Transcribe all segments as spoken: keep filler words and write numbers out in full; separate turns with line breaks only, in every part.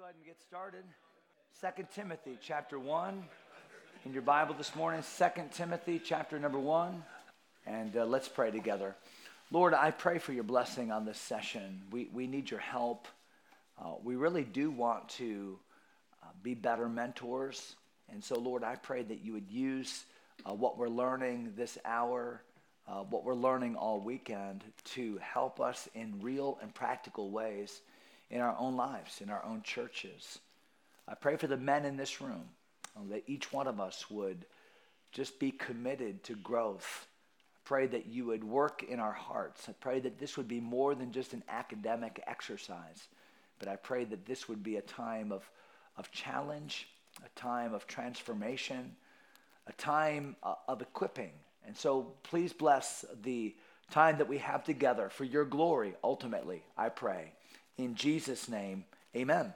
go ahead and get started. Second Timothy chapter one. In your Bible this morning, Second Timothy chapter number one. And uh, let's pray together. Lord, I pray for your blessing on this session. We, we need your help. Uh, we really do want to uh, be better mentors. And so, Lord, I pray that you would use uh, what we're learning this hour, uh, what we're learning all weekend, to help us in real and practical ways in our own lives, in our own churches. I pray for the men in this room, uh, that each one of us would just be committed to growth. I pray that you would work in our hearts. I pray that this would be more than just an academic exercise, but I pray that this would be a time of, of challenge, a time of transformation, a time uh, of equipping. And so please bless the time that we have together for your glory, ultimately, I pray. In Jesus' name, amen. Amen.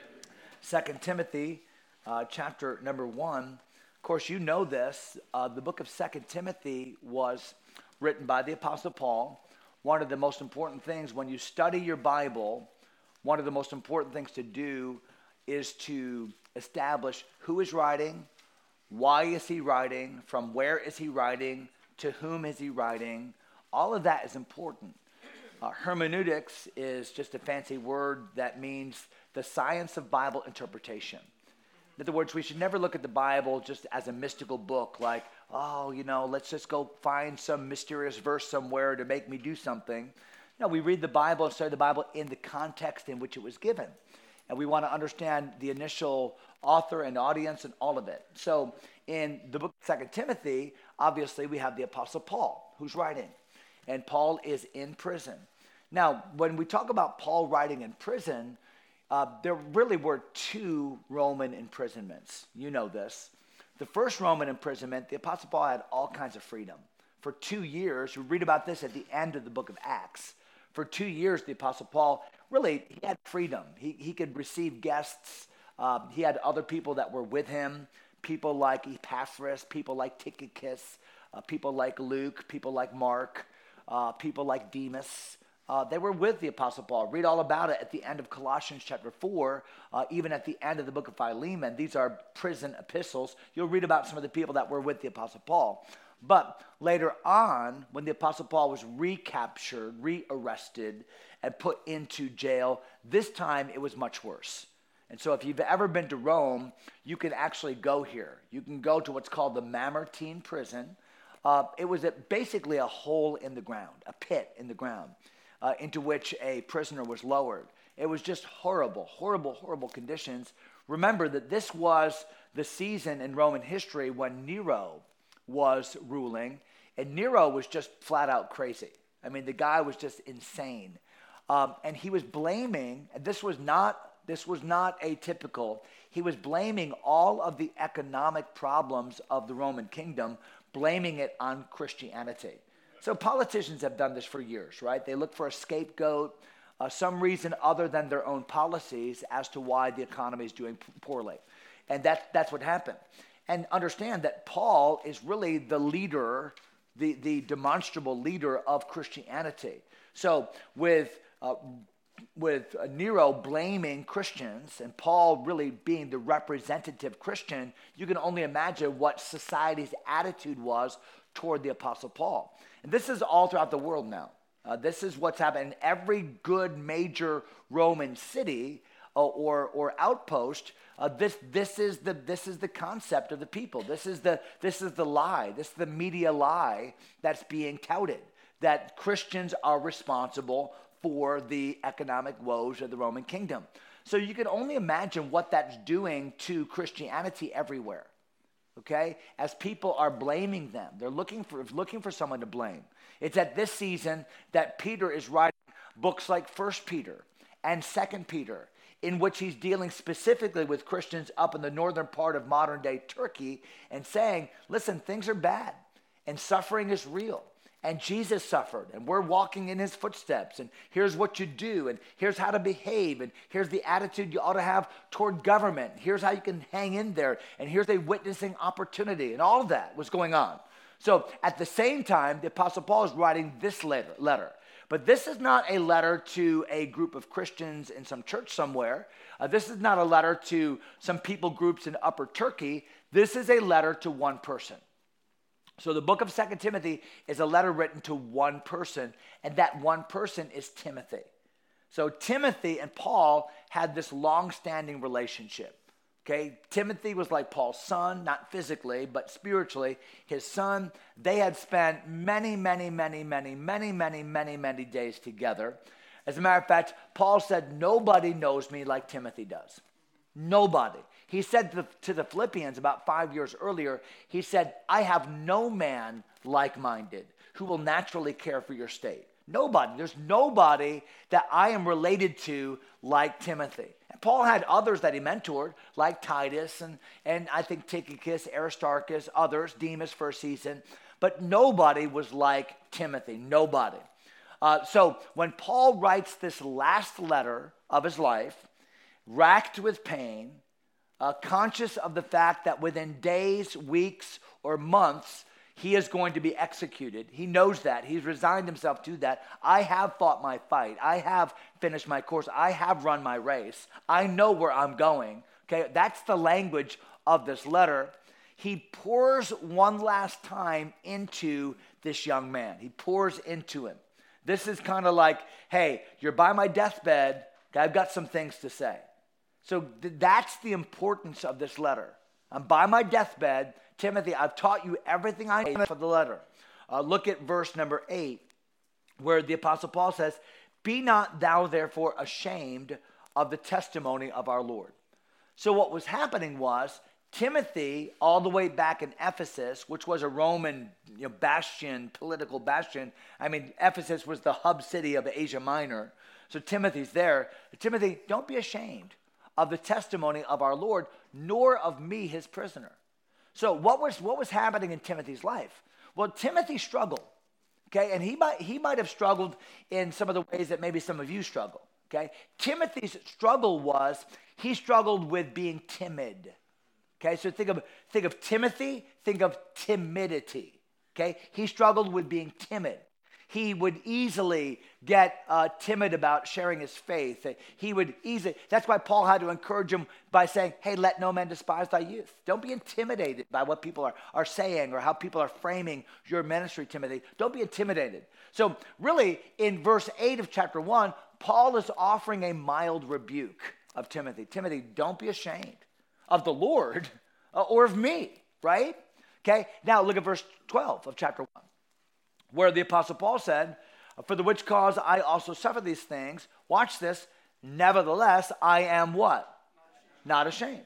Second Timothy, uh, chapter number one. Of course, you know this. Uh, the book of Second Timothy was written by the Apostle Paul. One of the most important things when you study your Bible, one of the most important things to do is to establish who is writing, why is he writing, from where is he writing, to whom is he writing. All of that is important. Uh, hermeneutics is just a fancy word that means the science of Bible interpretation. In other words, we should never look at the Bible just as a mystical book, like, oh, you know, let's just go find some mysterious verse somewhere to make me do something. No, we read the Bible and study the Bible in the context in which it was given. And we want to understand the initial author and audience and all of it. So in the book of Second Timothy, obviously we have the Apostle Paul who's writing. And Paul is in prison. Now, when we talk about Paul writing in prison, uh, there really were two Roman imprisonments. You know this. The first Roman imprisonment, the Apostle Paul had all kinds of freedom. For two years, we read about this at the end of the book of Acts. For two years, the Apostle Paul, really, he had freedom. He, he could receive guests. Uh, he had other people that were with him, people like Epaphras, people like Tychicus, uh, people like Luke, people like Mark. Uh, people like Demas, uh, they were with the Apostle Paul. Read all about it at the end of Colossians chapter four, uh, even at the end of the book of Philemon. These are prison epistles. You'll read about some of the people that were with the Apostle Paul. But later on, when the Apostle Paul was recaptured, re-arrested, and put into jail, this time it was much worse. And so if you've ever been to Rome, you can actually go here. You can go to what's called the Mamertine prison. Uh, it was a, basically a hole in the ground, a pit in the ground, uh, into which a prisoner was lowered. It was just horrible, horrible, horrible conditions. Remember that this was the season in Roman history when Nero was ruling, and Nero was just flat out crazy. I mean, the guy was just insane. Um, and he was blaming, and this was not, this was not atypical, he was blaming all of the economic problems of the Roman kingdom, blaming it on Christianity. So politicians have done this for years, right? They look for a scapegoat, uh, some reason other than their own policies as to why the economy is doing p- poorly. And that, that's what happened. And understand that Paul is really the leader, the, the demonstrable leader of Christianity. So with uh, with Nero blaming Christians and Paul really being the representative Christian, you can only imagine what society's attitude was toward the Apostle Paul. And this is all throughout the world now. Uh, this is what's happening in every good major Roman city uh, or or outpost. Uh, this this is the this is the concept of the people. This is the this is the lie. This is the media lie that's being touted, that Christians are responsible for the economic woes of the Roman kingdom. So you can only imagine what that's doing to Christianity everywhere, okay? As people are blaming them, they're looking for looking for someone to blame. It's at this season that Peter is writing books like First Peter and Second Peter, in which he's dealing specifically with Christians up in the northern part of modern-day Turkey and saying, listen, things are bad and suffering is real. And Jesus suffered, and we're walking in his footsteps, and here's what you do, and here's how to behave, and here's the attitude you ought to have toward government. Here's how you can hang in there, and here's a witnessing opportunity, and all of that was going on. So at the same time, the Apostle Paul is writing this letter, letter. But this is not a letter to a group of Christians in some church somewhere. Uh, this is not a letter to some people groups in Upper Turkey. This is a letter to one person. So the book of Second Timothy is a letter written to one person, and that one person is Timothy. So Timothy and Paul had this long-standing relationship. Okay, Timothy was like Paul's son, not physically, but spiritually, his son. They had spent many, many, many, many, many, many, many, many days together. As a matter of fact, Paul said, nobody knows me like Timothy does. Nobody. He said to the, to the Philippians about five years earlier, he said, I have no man like-minded who will naturally care for your state. Nobody. There's nobody that I am related to like Timothy. And Paul had others that he mentored, like Titus and, and I think Tychicus, Aristarchus, others, Demas for a season. But nobody was like Timothy. Nobody. Uh, so when Paul writes this last letter of his life, racked with pain, uh, conscious of the fact that within days, weeks, or months, he is going to be executed. He knows that. He's resigned himself to that. I have fought my fight. I have finished my course. I have run my race. I know where I'm going. Okay, that's the language of this letter. He pours one last time into this young man. He pours into him. This is kind of like, hey, you're by my deathbed. I've got some things to say. So th- that's the importance of this letter. I'm by my deathbed. Timothy, I've taught you everything I know for the letter. Uh, look at verse number eight, where the Apostle Paul says, be not thou therefore ashamed of the testimony of our Lord. So what was happening was, Timothy, all the way back in Ephesus, which was a Roman you know, bastion, political bastion. I mean, Ephesus was the hub city of Asia Minor. So Timothy's there. Timothy, don't be ashamed of the testimony of our Lord, nor of me, his prisoner. So what was what was happening in Timothy's life? Well, Timothy struggled, okay? And he might, he might have struggled in some of the ways that maybe some of you struggle, okay? Timothy's struggle was, he struggled with being timid, okay? So think of, think of Timothy, think of timidity, okay? He struggled with being timid. He would easily get uh, timid about sharing his faith. He would easily, that's why Paul had to encourage him by saying, hey, let no man despise thy youth. Don't be intimidated by what people are, are saying or how people are framing your ministry, Timothy. Don't be intimidated. So really, in verse eight of chapter one, Paul is offering a mild rebuke of Timothy. Timothy, don't be ashamed of the Lord uh, or of me, right? Okay, now look at verse twelve of chapter one. Where the Apostle Paul said, for the which cause I also suffer these things. Watch this. Nevertheless, I am what? Not ashamed.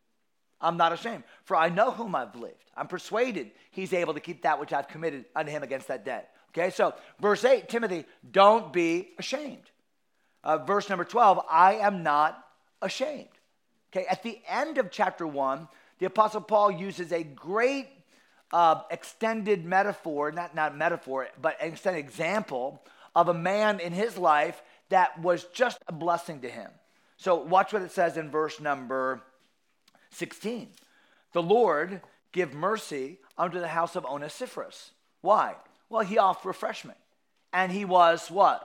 I'm not ashamed. For I know whom I've believed. I'm persuaded he's able to keep that which I've committed unto him against that day. Okay, so verse eight, Timothy, don't be ashamed. Uh, verse number twelve, I am not ashamed. Okay, at the end of chapter one, the Apostle Paul uses a great Uh, extended metaphor, not, not metaphor, but an extended example of a man in his life that was just a blessing to him. So watch what it says in verse number sixteen. The Lord give mercy unto the house of Onesiphorus. Why? Well, he offered refreshment. And he was what?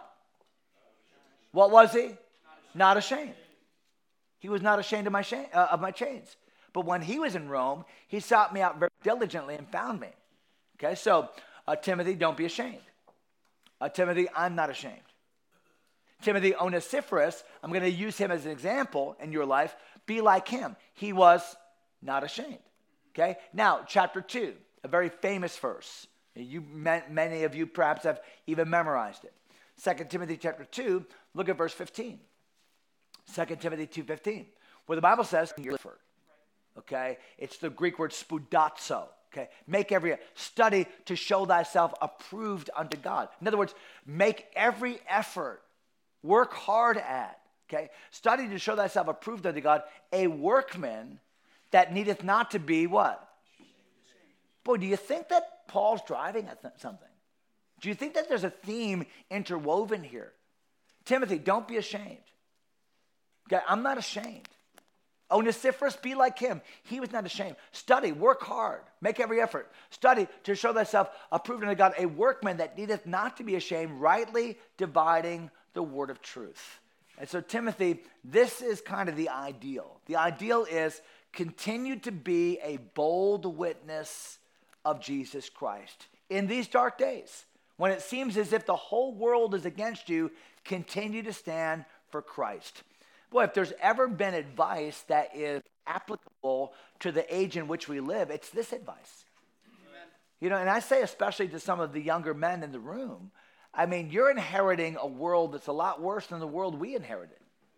What was he? Not ashamed. He was not ashamed of my, shame, uh, of my chains. But when he was in Rome, he sought me out very diligently and found me. Okay, so uh, Timothy, don't be ashamed. Uh, Timothy, I'm not ashamed. Timothy, Onesiphorus, I'm going to use him as an example in your life. Be like him. He was not ashamed. Okay, now chapter two, a very famous verse. You, many of you perhaps have even memorized it. Second Timothy chapter two, look at verse fifteen. Second Timothy two fifteen, where the Bible says, okay, it's the Greek word spoudazo. Okay, make every study to show thyself approved unto God. In other words, make every effort, work hard at. Okay, study to show thyself approved unto God, a workman that needeth not to be what? Boy, do you think that Paul's driving at th- something? Do you think that there's a theme interwoven here? Timothy, don't be ashamed. Okay, I'm not ashamed. Onesiphorus, be like him. He was not ashamed. Study, work hard, make every effort. Study to show thyself approved unto God, a workman that needeth not to be ashamed, rightly dividing the word of truth. And so, Timothy, this is kind of the ideal. The ideal is continue to be a bold witness of Jesus Christ. In these dark days, when it seems as if the whole world is against you, continue to stand for Christ. Boy, if there's ever been advice that is applicable to the age in which we live, it's this advice. Amen. You know, and I say especially to some of the younger men in the room, I mean, you're inheriting a world that's a lot worse than the world we inherited.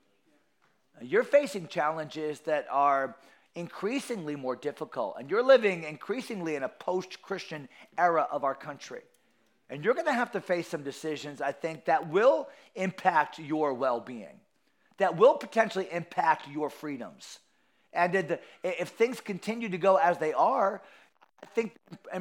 You're facing challenges that are increasingly more difficult, and you're living increasingly in a post-Christian era of our country. And you're going to have to face some decisions, I think, that will impact your well-being, that will potentially impact your freedoms. And if, the, if things continue to go as they are, I think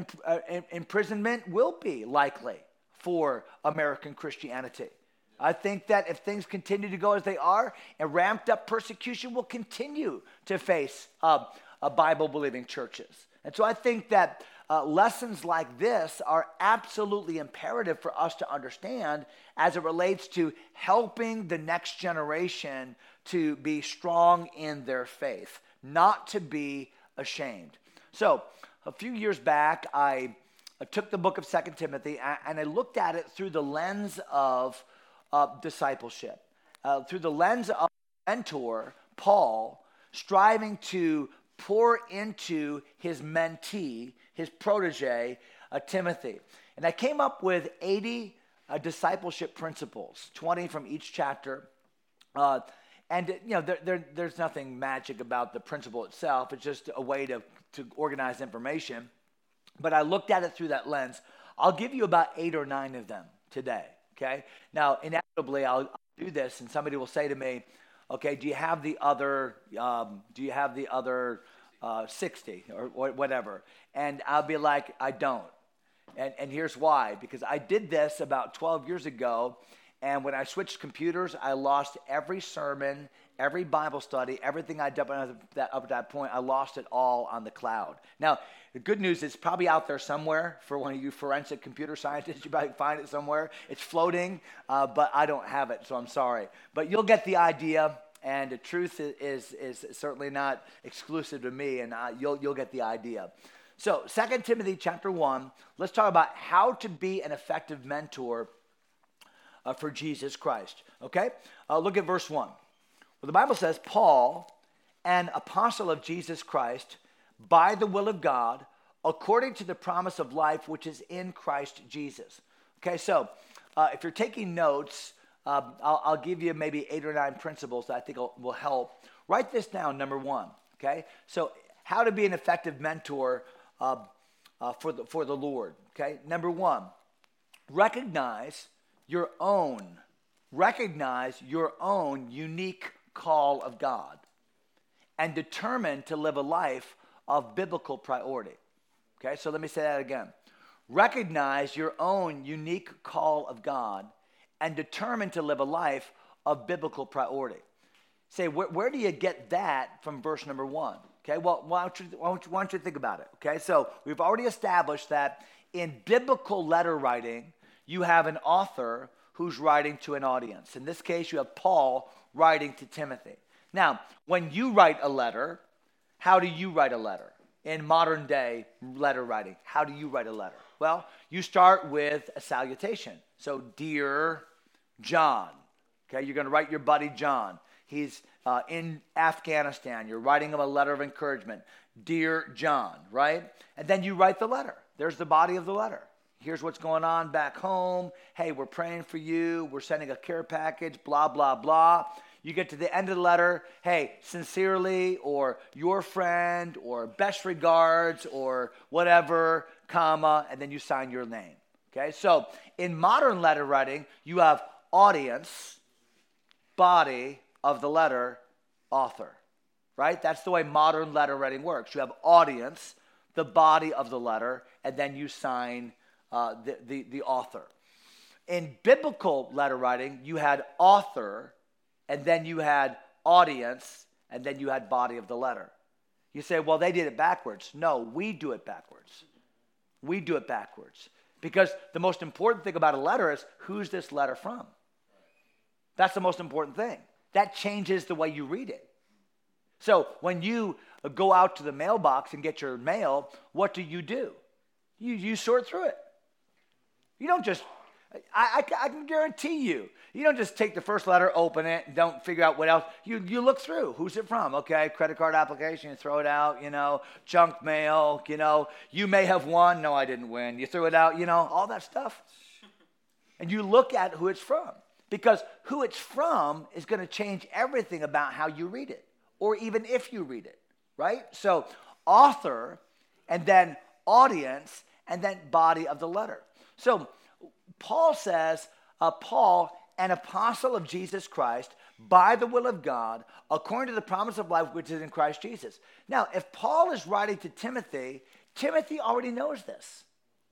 imprisonment will be likely for American Christianity. I think that if things continue to go as they are, and ramped up persecution will continue to face uh, uh, Bible-believing churches. And so I think that uh, lessons like this are absolutely imperative for us to understand as it relates to helping the next generation to be strong in their faith, not to be ashamed. So a few years back, I, I took the book of Second Timothy and I looked at it through the lens of uh, discipleship, uh, through the lens of mentor, Paul, striving to pour into his mentee, his protege, uh, Timothy. And I came up with eighty uh, discipleship principles, twenty from each chapter. Uh, and, you know, there, there, there's nothing magic about the principle itself. It's just a way to, to organize information. But I looked at it through that lens. I'll give you about eight or nine of them today, okay? Now, inevitably, I'll, I'll do this, and somebody will say to me, okay, do you have the other, um, do you have the other uh, sixty or, or whatever? And I'll be like, I don't. And, and here's why. Because I did this about twelve years ago, and when I switched computers, I lost every sermon, every Bible study, everything I'd done up to that, up to that point. I lost it all on the cloud. Now, the good news is it's probably out there somewhere for one of you forensic computer scientists. You probably find it somewhere. It's floating, uh, but I don't have it, so I'm sorry. But you'll get the idea, and the truth is, is, is certainly not exclusive to me, and I, you'll, you'll get the idea. So Second Timothy chapter one, let's talk about how to be an effective mentor uh, for Jesus Christ, okay? Uh, look at verse one. Well, the Bible says, Paul, an apostle of Jesus Christ, by the will of God, according to the promise of life which is in Christ Jesus. Okay, so uh, if you're taking notes, uh, I'll, I'll give you maybe eight or nine principles that I think will, will help. Write this down, number one, okay? So how to be an effective mentor uh, uh, for, the, for the Lord, okay? Number one, recognize your own, recognize your own unique call of God and determine to live a life of biblical priority. Okay, so let me say that again. Recognize your own unique call of God and determine to live a life of biblical priority. Say, where, where do you get that from verse number one? Okay, well, why don't, you, why, don't you, why don't you think about it? Okay, so we've already established that in biblical letter writing, you have an author who's writing to an audience. In this case, you have Paul writing to Timothy. Now, when you write a letter, how do you write a letter? In modern day letter writing, how do you write a letter? Well, you start with a salutation. So, dear John, okay, you're going to write your buddy John. He's uh, in Afghanistan. You're writing him a letter of encouragement. Dear John, right? And then you write the letter. There's the body of the letter. Here's what's going on back home. Hey, we're praying for you. We're sending a care package, blah, blah, blah. You get to the end of the letter, hey, sincerely, or your friend, or best regards, or whatever, comma, and then you sign your name. Okay, so in modern letter writing, you have audience, body of the letter, author, right? That's the way modern letter writing works. You have audience, the body of the letter, and then you sign uh, the, the, the author. In biblical letter writing, you had author, and then you had audience, and then you had body of the letter. You say, well, they did it backwards. No, we do it backwards. We do it backwards. Because the most important thing about a letter is, who's this letter from? That's the most important thing. That changes the way you read it. So when you go out to the mailbox and get your mail, what do you do? You, you sort through it. You don't just, I, I, I can guarantee you, you don't just take the first letter, open it, and don't figure out what else. You, you look through. Who's it from? Okay, credit card application, you throw it out, you know, junk mail, you know, you may have won. No, I didn't win. You threw it out, you know, all that stuff. And you look at who it's from. Because who it's from is going to change everything about how you read it, or even if you read it, right? So author, and then audience, and then body of the letter. So Paul says, uh, Paul, an apostle of Jesus Christ, by the will of God, according to the promise of life which is in Christ Jesus. Now, if Paul is writing to Timothy, Timothy already knows this.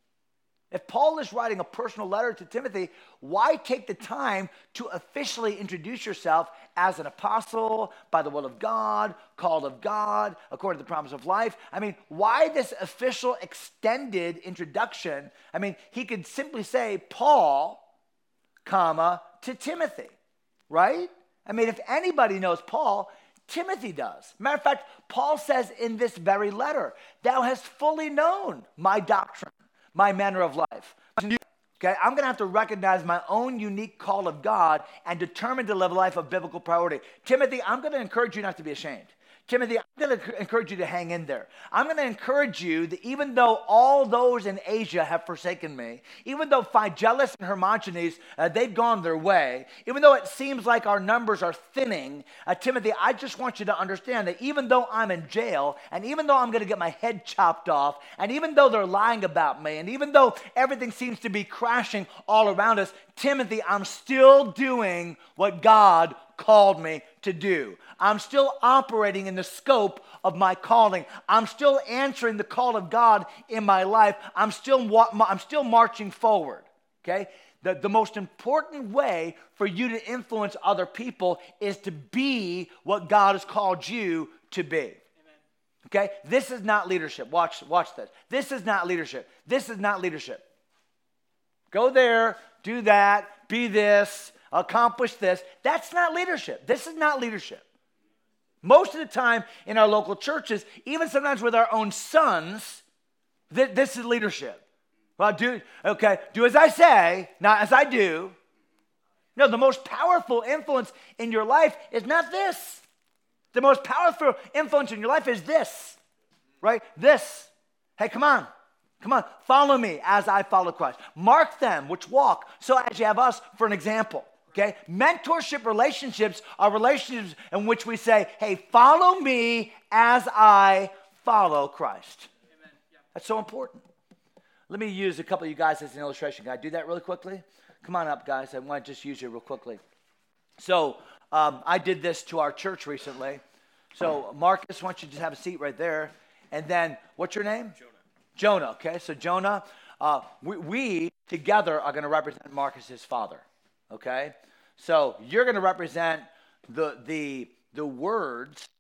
If Paul is writing a personal letter to Timothy, why take the time to officially introduce yourself as an apostle, by the will of God, called of God, according to the promise of life? I mean, why this official extended introduction? I mean, he could simply say, Paul, comma, to Timothy, right? I mean, if anybody knows Paul, Timothy does. Matter of fact, Paul says in this very letter, thou hast fully known my doctrine, my manner of life. Okay, I'm going to have to recognize my own unique call of God and determine to live a life of biblical priority. Timothy, I'm going to encourage you not to be ashamed. Timothy, I'm going to encourage you to hang in there. I'm going to encourage you that even though all those in Asia have forsaken me, even though Phygellus and Hermogenes, uh, they've gone their way, even though it seems like our numbers are thinning, uh, Timothy, I just want you to understand that even though I'm in jail, and even though I'm going to get my head chopped off, and even though they're lying about me, and even though everything seems to be crashing all around us, Timothy, I'm still doing what God called me to do. I'm still operating in the scope of my calling. I'm still answering the call of God in my life. I'm still I'm still marching forward. Okay? The, the most important way for you to influence other people is to be what God has called you to be. Amen. Okay? This is not leadership. Watch, watch this. This is not leadership. This is not leadership. Go there, do that, be this, accomplish this. That's not leadership. This is not leadership. Most of the time in our local churches, even sometimes with our own sons, th- this is leadership. Well, do, okay, do as I say, not as I do. No, the most powerful influence in your life is not this. The most powerful influence in your life is this, right? This. Hey, come on. Come on, follow me as I follow Christ. Mark them which walk, so as you have us for an example. Okay? Mentorship relationships are relationships in which we say, hey, follow me as I follow Christ. Amen. Yeah. That's so important. Let me use a couple of you guys as an illustration. Can I do that really quickly? Come on up, guys. I want to just use you real quickly. So um, I did this to our church recently. So Marcus, why don't you just have a seat right there. And then, what's your name? Jonah. Jonah, okay? So Jonah, uh, we, we together are going to represent Marcus's father. Okay, so you're going to represent the the the words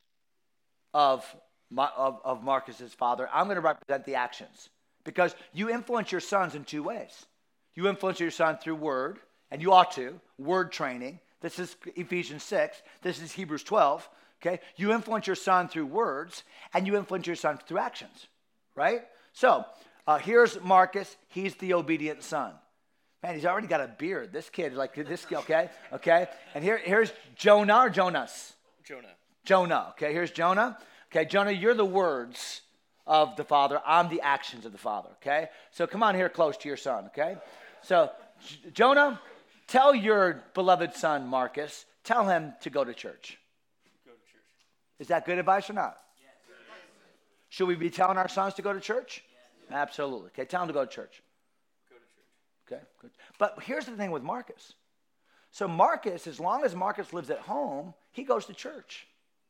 of my, of of Marcus's father. I'm going to represent the actions, because you influence your sons in two ways. You influence your son through word, and you ought to word training. This is Ephesians six. This is Hebrews twelve. Okay, you influence your son through words, and you influence your son through actions. Right. So uh, here's Marcus. He's the obedient son. Man, he's already got a beard. This kid, like this, okay, okay. And here, here's Jonah or Jonas?
Jonah.
Jonah, okay, here's Jonah. Okay, Jonah, you're the words of the Father. I'm the actions of the Father, okay? So come on here close to your son, okay? So, J- Jonah, tell your beloved son, Marcus, tell him to go to church.
Go to church.
Is that good advice or not?
Yes.
Should we be telling our sons to go to church?
Yes.
Absolutely. Okay, tell them to go to church. Okay, good. But here's the thing with Marcus. So Marcus, as long as Marcus lives at home, he goes to church.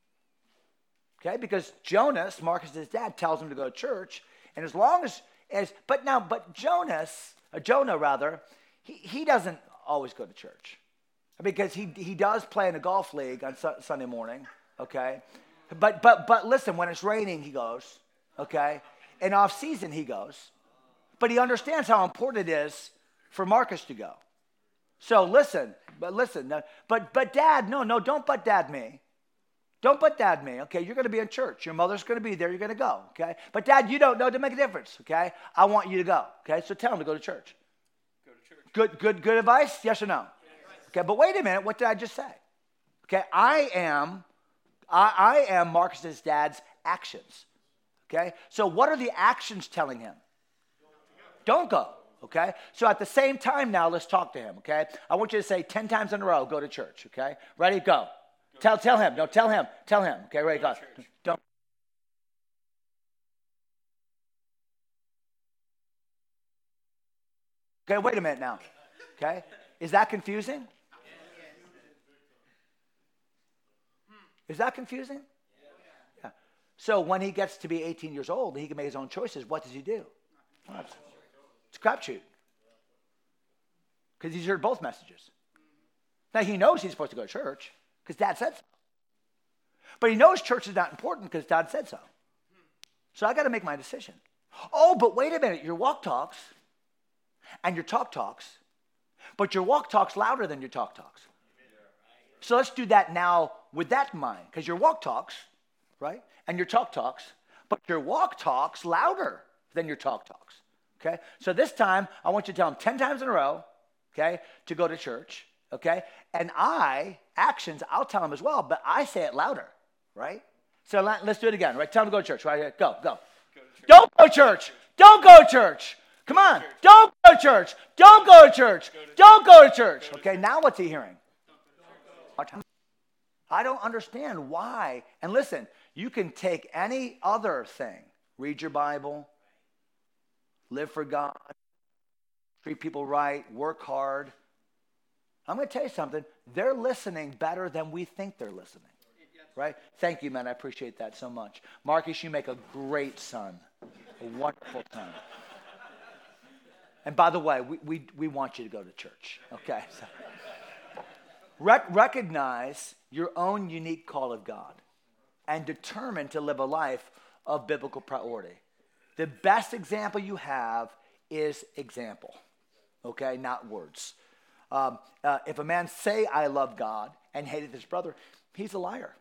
Okay, because Jonas, Marcus's dad, tells him to go to church. And as long as, as but now, but Jonas, or Jonah rather, he, he doesn't always go to church. Because he, he does play in a golf league on su- Sunday morning. okay? But but but listen, when it's raining, he goes, okay? In off season, he goes. But he understands how important it is for Marcus to go. So listen, but listen, no, but but dad, no, no, don't but dad me. Don't but dad me, okay? You're going to be in church. Your mother's going to be there. You're going to go, okay? But dad, you don't know to make a difference, okay? I want you to go, okay? So tell him to go to church.
Go to church.
Good, good, good advice? Yes or no? Yes. Okay, but wait a minute. What did I just say? Okay, I am, I, I am Marcus's dad's actions, okay? So what are the actions telling him? Don't go, okay? So at the same time now, let's talk to him, okay? I want you to say ten times in a row, go to church, okay? Ready? Go. go. Tell tell him. No, tell him. Tell him. Okay, ready? Go. go. Don't. Okay, wait a minute now, okay? Is that confusing? Is that confusing? Yeah. So when he gets to be eighteen years old, he can make his own choices. What does he do? Well, it's, it's a crapshoot. Because he's heard both messages. Now he knows he's supposed to go to church because dad said so. But he knows church is not important because dad said so. So I got to make my decision. Oh, but wait a minute. Your walk talks and your talk talks, but your walk talks louder than your talk talks. So let's do that now with that in mind, because your walk talks, right, and your talk talks, but your walk talks louder than your talk talks, okay? So this time, I want you to tell him ten times in a row, okay, to go to church, okay? And I, actions, I'll tell him as well, but I say it louder, right? So let's do it again, right? Tell him to go to church, right? Go, go. go to Don't go to church. Don't go to church. Come on. Don't go to church. Don't go to church. Don't go to church. Okay, now what's he hearing? I don't understand why. And listen, you can take any other thing. Read your Bible. Live for God. Treat people right. Work hard. I'm going to tell you something. They're listening better than we think they're listening. Right? Thank you, man. I appreciate that so much. Marcus, you make a great son. A wonderful son. And by the way, we, we, we want you to go to church. Okay? So. Rec- recognize your own unique call of God and determine to live a life of biblical priority. The best example you have is example, okay, not words. Um, uh, if a man say, I love God, and hateth his brother, he's a liar.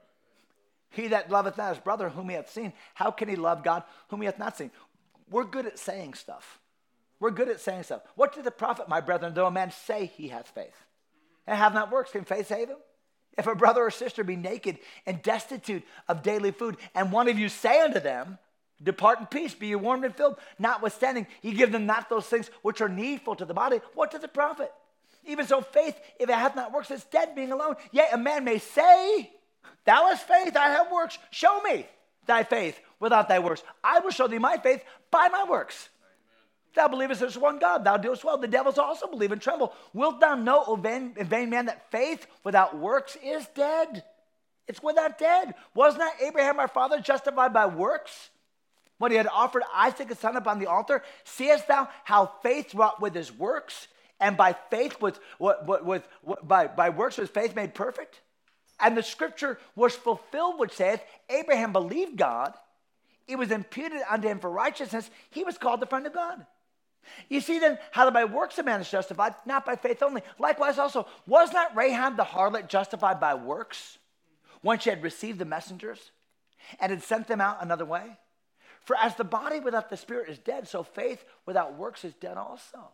He that loveth not his brother whom he hath seen, how can he love God whom he hath not seen? We're good at saying stuff. We're good at saying stuff. What did the prophet, my brethren, though a man say he hath faith, and have not works, can faith save him? If a brother or sister be naked and destitute of daily food, and one of you say unto them, depart in peace, be ye warmed and filled, notwithstanding, ye give them not those things which are needful to the body, what does it profit? Even so, faith, if it hath not works, is dead, being alone. Yet a man may say, thou hast faith, I have works. Show me thy faith without thy works. I will show thee my faith by my works. Thou believest there's one God, thou doest well. The devils also believe and tremble. Wilt thou know, O vain, vain man, that faith without works is dead? It's without dead. Was not Abraham our father justified by works when he had offered Isaac his son upon the altar? Seest thou how faith wrought with his works, and by faith with, with, with, with by, by works was faith made perfect? And the scripture was fulfilled, which saith, Abraham believed God, it was imputed unto him for righteousness, he was called the friend of God. You see then how that by works a man is justified, not by faith only. Likewise also, was not Rahab the harlot justified by works when she had received the messengers and had sent them out another way? For as the body without the spirit is dead, so faith without works is dead also. Amen.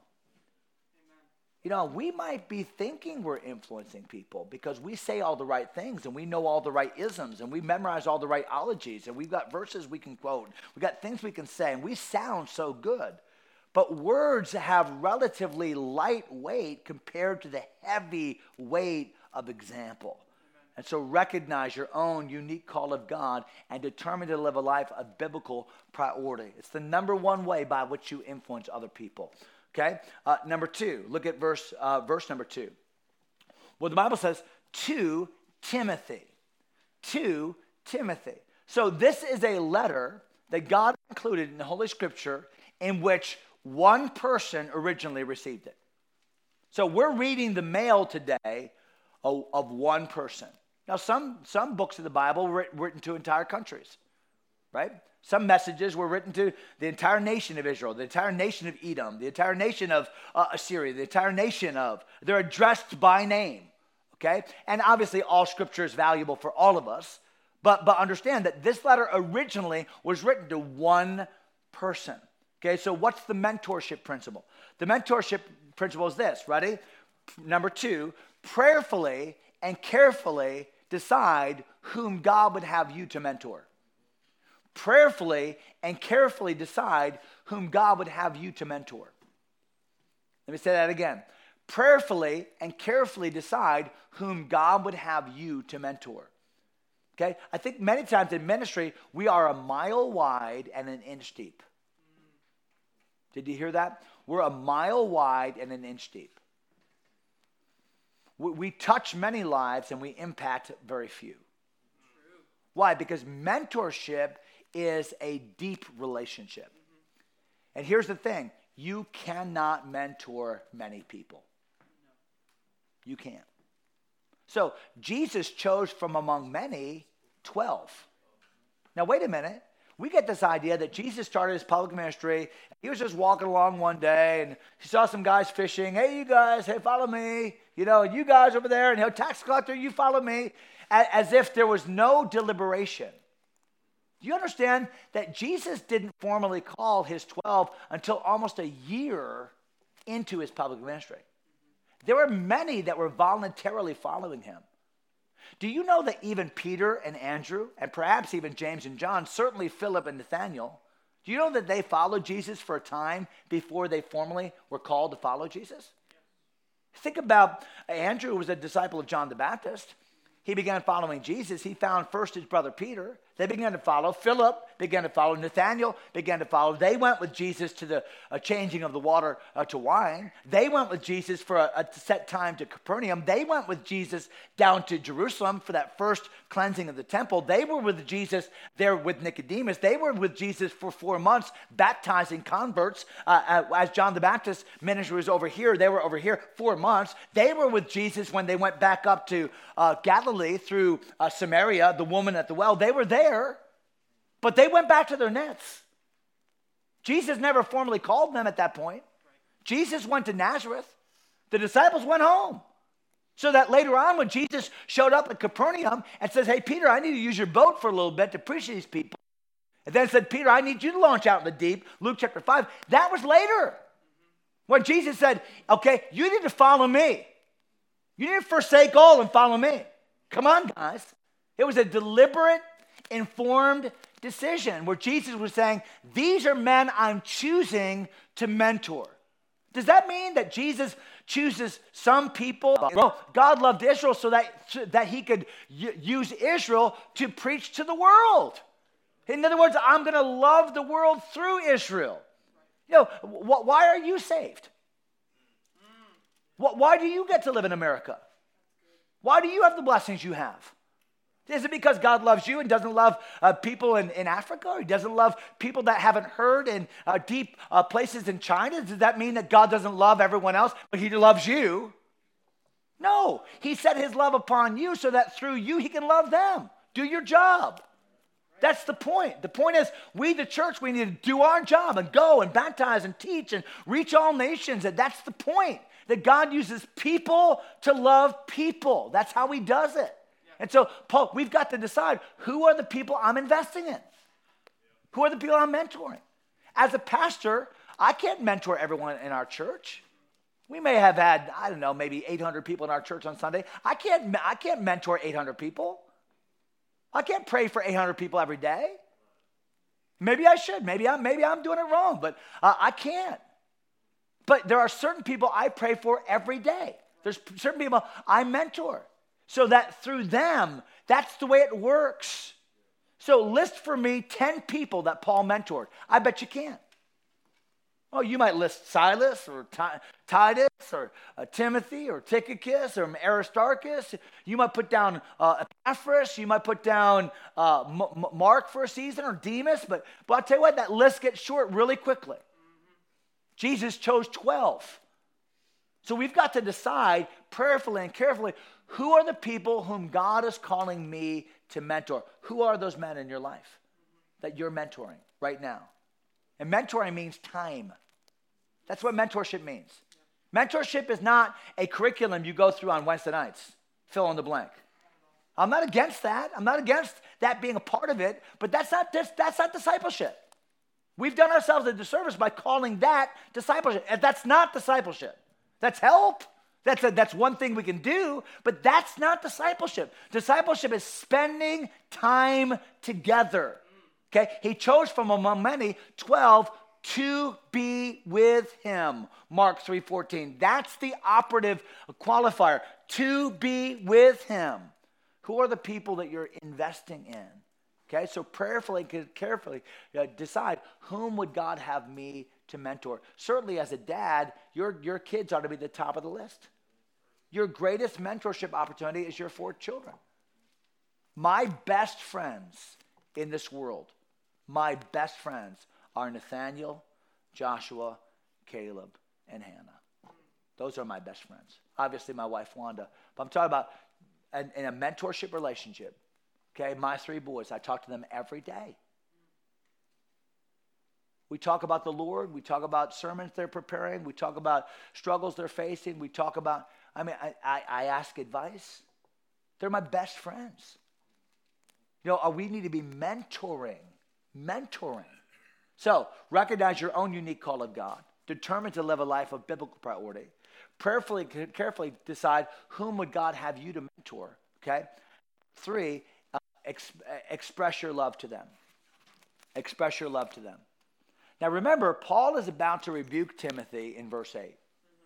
You know, we might be thinking we're influencing people because we say all the right things and we know all the right isms and we memorize all the right ologies and we've got verses we can quote. We've got things we can say and we sound so good. But words have relatively light weight compared to the heavy weight of example. Amen. And so recognize your own unique call of God and determine to live a life of biblical priority. It's the number one way by which you influence other people. Okay? Uh, number two, look at verse, uh, verse number two. Well, the Bible says, to Timothy. To Timothy. So this is a letter that God included in the Holy Scripture in which one person originally received it. So we're reading the mail today of, of one person. Now, some, some books of the Bible were written to entire countries, right? Some messages were written to the entire nation of Israel, the entire nation of Edom, the entire nation of uh, Assyria, the entire nation of, they're addressed by name, okay? And obviously all scripture is valuable for all of us, but, but understand that this letter originally was written to one person, okay? So what's the mentorship principle? The mentorship principle is this, ready? Number two, prayerfully and carefully decide whom God would have you to mentor. Prayerfully and carefully decide whom God would have you to mentor. Let me say that again. Prayerfully and carefully decide whom God would have you to mentor. Okay? I think many times in ministry, we are a mile wide and an inch deep. Did you hear that? We're a mile wide and an inch deep. We, we touch many lives and we impact very few. True. Why? Because mentorship is a deep relationship. Mm-hmm. And here's the thing. You cannot mentor many people. No. You can't. So Jesus chose from among many twelve. Now wait a minute. We get this idea that Jesus started his public ministry. He was just walking along one day and he saw some guys fishing. Hey, you guys, hey, follow me. You know, you guys over there, and you know, tax collector, you follow me. As if there was no deliberation. Do you understand that Jesus didn't formally call his twelve until almost a year into his public ministry? There were many that were voluntarily following him. Do you know that even Peter and Andrew, and perhaps even James and John, certainly Philip and Nathaniel, do you know that they followed Jesus for a time before they formally were called to follow Jesus? Think about Andrew, who was a disciple of John the Baptist. He began following Jesus. He found first his brother Peter. They began to follow. Philip began to follow. Nathaniel began to follow. They went with Jesus to the uh, changing of the water uh, to wine. They went with Jesus for a, a set time to Capernaum. They went with Jesus down to Jerusalem for that first cleansing of the temple. They were with Jesus there with Nicodemus. They were with Jesus for four months baptizing converts. Uh, as John the Baptist's ministry was over here, they were over here four months. They were with Jesus when they went back up to uh, Galilee through uh, Samaria, the woman at the well. They were there. But they went back to their nets. Jesus never formally called them at that point. Jesus went to Nazareth. The disciples went home. So that later on when Jesus showed up at Capernaum and says, hey, Peter, I need to use your boat for a little bit to preach to these people. And then said, Peter, I need you to launch out in the deep. Luke chapter five. That was later. When Jesus said, okay, you need to follow me. You need to forsake all and follow me. Come on, guys. It was a deliberate, informed decision where Jesus was saying, these are men I'm choosing to mentor. Does that mean that Jesus chooses some people? No, God loved Israel so that, so that he could y- use Israel to preach to the world. In other words, I'm going to love the world through Israel. You know, wh- why are you saved? Wh- why do you get to live in America? Why do you have the blessings you have? Is it because God loves you and doesn't love uh, people in, in Africa? Or he doesn't love people that haven't heard in uh, deep uh, places in China? Does that mean that God doesn't love everyone else, but he loves you? No. He set his love upon you so that through you he can love them. Do your job. That's the point. The point is, we, the church, we need to do our job and go and baptize and teach and reach all nations. And that's the point, that God uses people to love people. That's how he does it. And so, Paul, we've got to decide, who are the people I'm investing in? Who are the people I'm mentoring? As a pastor, I can't mentor everyone in our church. We may have had, I don't know, maybe eight hundred people in our church on Sunday. I can't, I can't mentor eight hundred people. I can't pray for eight hundred people every day. Maybe I should. Maybe I'm, maybe I'm doing it wrong, but uh, I can't. But there are certain people I pray for every day. There's certain people I mentor. So that through them, that's the way it works. So list for me ten people that Paul mentored. I bet you can't. Oh, you might list Silas or T- Titus or uh, Timothy or Tychicus or Aristarchus. You might put down uh, Epaphras. You might put down uh, M- M- Mark for a season or Demas. But, but I'll tell you what, that list gets short really quickly. Mm-hmm. Jesus chose twelve. So we've got to decide prayerfully and carefully, who are the people whom God is calling me to mentor? Who are those men in your life that you're mentoring right now? And mentoring means time. That's what mentorship means. Mentorship is not a curriculum you go through on Wednesday nights. Fill in the blank. I'm not against that. I'm not against that being a part of it, but that's not, that's not discipleship. We've done ourselves a disservice by calling that discipleship. And that's not discipleship. That's help. That's, a, that's one thing we can do, but that's not discipleship. Discipleship is spending time together. Okay? He chose from among many twelve to be with him. Mark three fourteen. That's the operative qualifier. To be with him. Who are the people that you're investing in? Okay, so prayerfully, carefully uh, decide, whom would God have me to mentor? Certainly as a dad, your, your kids ought to be the top of the list. Your greatest mentorship opportunity is your four children. My best friends in this world, my best friends are Nathaniel, Joshua, Caleb, and Hannah. Those are my best friends. Obviously my wife, Wanda. But I'm talking about an, in a mentorship relationship. Okay, my three boys, I talk to them every day. We talk about the Lord. We talk about sermons they're preparing. We talk about struggles they're facing. We talk about, I mean, I, I, I ask advice. They're my best friends. You know, we need to be mentoring, mentoring. So, recognize your own unique call of God. Determine to live a life of biblical priority. Prayerfully, carefully decide whom would God have you to mentor, okay? Three, Ex- express your love to them. Express your love to them. Now remember, Paul is about to rebuke Timothy in verse eight.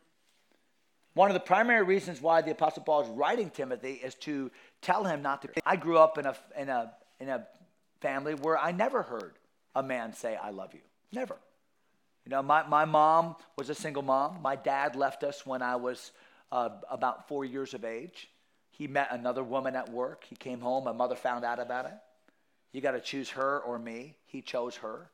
One of the primary reasons why the Apostle Paul is writing Timothy is to tell him not to. I grew up in a, in a, in a family where I never heard a man say, I love you. Never. You know, my, my mom was a single mom. My dad left us when I was uh, about four years of age. He met another woman at work. He came home. My mother found out about it. You got to choose her or me. He chose her.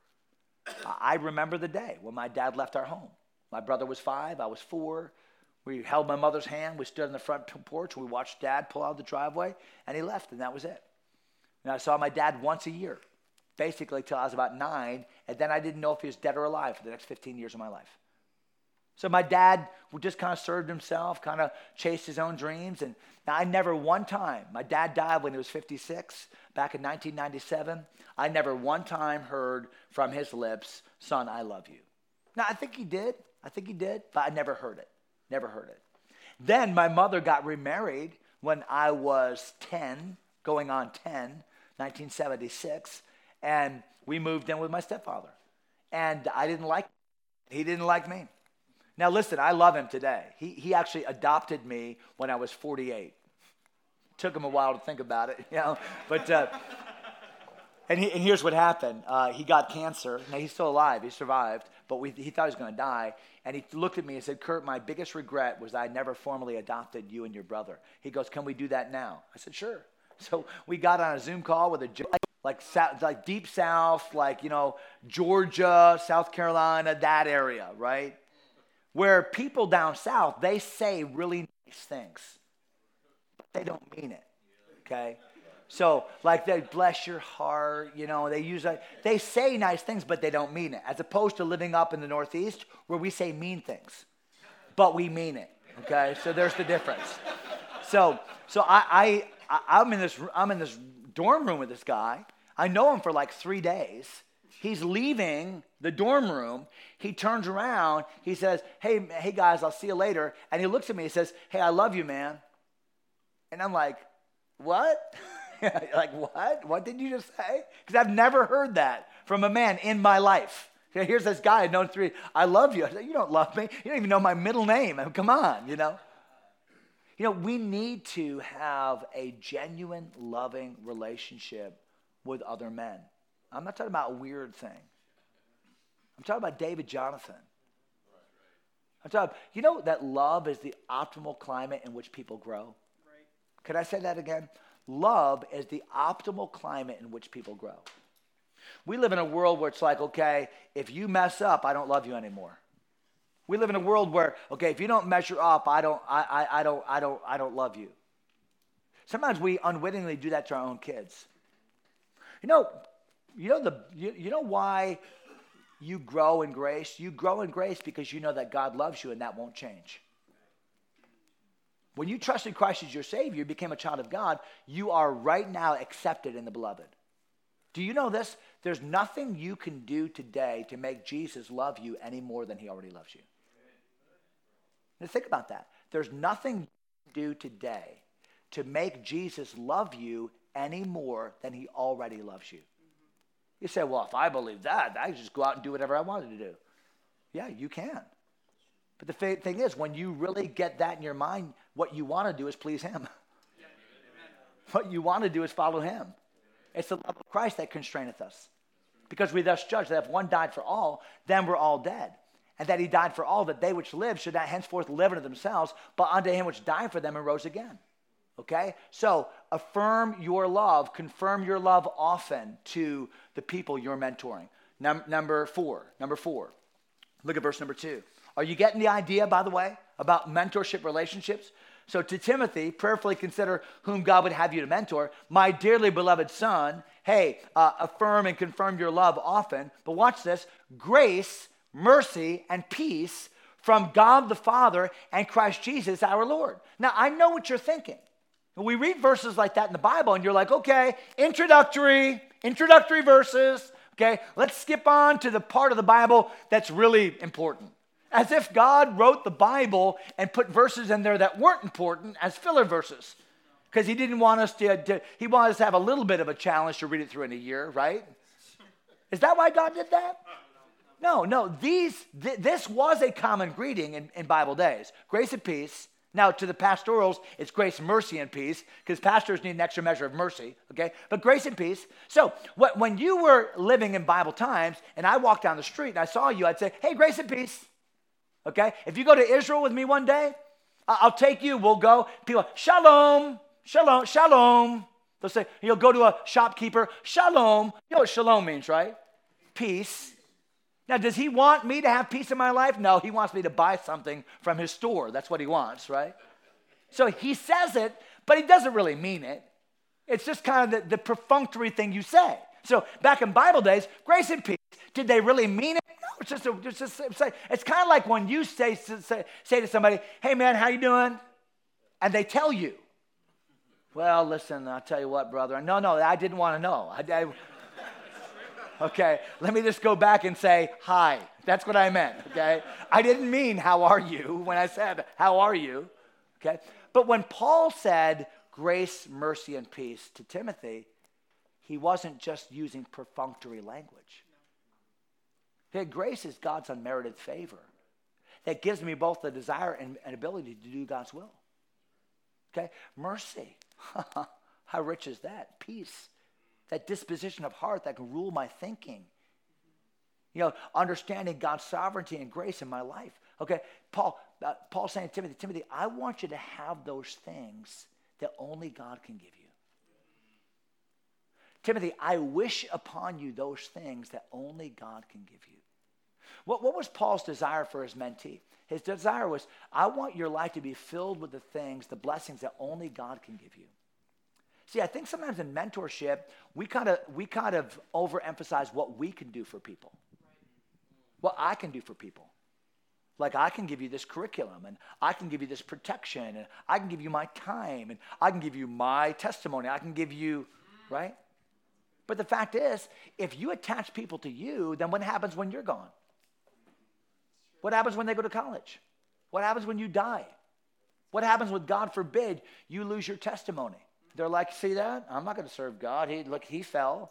I remember the day when my dad left our home. My brother was five. I was four. We held my mother's hand. We stood on the front porch. We watched Dad pull out the driveway, and he left, and that was it. And I saw my dad once a year, basically till I was about nine, and then I didn't know if he was dead or alive for the next fifteen years of my life. So my dad just kind of served himself, kind of chased his own dreams. And I never one time, my dad died when he was fifty-six, back in nineteen ninety-seven. I never one time heard from his lips, son, I love you. Now, I think he did. I think he did, but I never heard it. Never heard it. Then my mother got remarried when I was ten, going on ten, nineteen seventy-six. And we moved in with my stepfather. And I didn't like him. He didn't like me. Now listen, I love him today. He he actually adopted me when I was forty-eight. Took him a while to think about it, you know. But uh, and he, and here's what happened. Uh, he got cancer. Now he's still alive. He survived, but we, he thought he was going to die. And he looked at me and said, "Kurt, my biggest regret was I never formally adopted you and your brother." He goes, "Can we do that now?" I said, "Sure." So we got on a Zoom call with a like like deep south, like you know Georgia, South Carolina, that area, right? Where people down south, they say really nice things, but they don't mean it, okay? So, like, they bless your heart, you know, they use, like, they say nice things, but they don't mean it, as opposed to living up in the Northeast, where we say mean things, but we mean it, okay? So there's the difference. So, so I, I, I'm in this, I'm in this dorm room with this guy. I know him for like three days. He's leaving the dorm room. He turns around. He says, hey, hey guys, I'll see you later. And he looks at me. He says, hey, I love you, man. And I'm like, what? Like, what? What did you just say? Because I've never heard that from a man in my life. Here's this guy I've known three. I love you. I said, you don't love me. You don't even know my middle name. I mean, come on, you know. You know, we need to have a genuine, loving relationship with other men. I'm not talking about a weird thing. I'm talking about David Jonathan. I'm talking, you know that love is the optimal climate in which people grow? Right. Could I say that again? Love is the optimal climate in which people grow. We live in a world where it's like, okay, if you mess up, I don't love you anymore. We live in a world where, okay, if you don't measure up, I don't, I, I, I don't, I don't, I don't love you. Sometimes we unwittingly do that to our own kids. You know, you know the, you, you know why you grow in grace? You grow in grace because you know that God loves you and that won't change. When you trusted Christ as your Savior, you became a child of God, you are right now accepted in the beloved. Do you know this? There's nothing you can do today to make Jesus love you any more than he already loves you. Now think about that. There's nothing you can do today to make Jesus love you any more than he already loves you. You say, well, if I believe that, I can just go out and do whatever I wanted to do. Yeah, you can. But the thing is, when you really get that in your mind, what you want to do is please him. What you want to do is follow him. It's the love of Christ that constraineth us. Because we thus judge that if one died for all, then we're all dead. And that he died for all, that they which live should not henceforth live unto themselves, but unto him which died for them and rose again. Okay? So affirm your love, confirm your love often to the people you're mentoring. Num- number four, number four. Look at verse number two. Are you getting the idea, by the way, about mentorship relationships? So to Timothy, prayerfully consider whom God would have you to mentor. My dearly beloved son, hey, uh, affirm and confirm your love often. But watch this. Grace, mercy, and peace from God the Father and Christ Jesus our Lord. Now, I know what you're thinking. We read verses like that in the Bible, and you're like, okay, introductory, introductory verses. Okay, let's skip on to the part of the Bible that's really important. As if God wrote the Bible and put verses in there that weren't important as filler verses. Because he didn't want us to, to, he wanted us to have a little bit of a challenge to read it through in a year, right? Is that why God did that? No, no, these, th- this was a common greeting in, in Bible days. Grace and peace. Now, to the pastorals, it's grace, mercy, and peace, because pastors need an extra measure of mercy, okay? But grace and peace. So what, when you were living in Bible times, and I walked down the street and I saw you, I'd say, hey, grace and peace, okay? If you go to Israel with me one day, I'll take you, we'll go. People, shalom, shalom, shalom. They'll say, you'll go to a shopkeeper, shalom. You know what shalom means, right? Peace. Now, does he want me to have peace in my life? No, he wants me to buy something from his store. That's what he wants, right? So he says it, but he doesn't really mean it. It's just kind of the, the perfunctory thing you say. So back in Bible days, grace and peace, did they really mean it? No, it's just, a, it's, just it's, like, it's kind of like when you say, say, say to somebody, hey man, how you doing? And they tell you. Well, listen, I'll tell you what, brother. No, no, I didn't want to know. I, I Okay, let me just go back and say, hi. That's what I meant, okay? I didn't mean, how are you, when I said, how are you, okay? But when Paul said grace, mercy, and peace to Timothy, he wasn't just using perfunctory language. Okay, grace is God's unmerited favor that gives me both the desire and, and ability to do God's will. Okay, mercy, how rich is that? Peace. That disposition of heart that can rule my thinking. You know, understanding God's sovereignty and grace in my life. Okay, Paul, uh, Paul saying to Timothy, Timothy, I want you to have those things that only God can give you. Timothy, I wish upon you those things that only God can give you. What, what was Paul's desire for his mentee? His desire was, I want your life to be filled with the things, the blessings that only God can give you. See, I think sometimes in mentorship, we kind of we kind of overemphasize what we can do for people. What I can do for people. Like I can give you this curriculum, and I can give you this protection, and I can give you my time, and I can give you my testimony. I can give you, right? But the fact is, if you attach people to you, then what happens when you're gone? What happens when they go to college? What happens when you die? What happens when, God forbid, you lose your testimony? They're like, see that? I'm not going to serve God. He, look, he fell.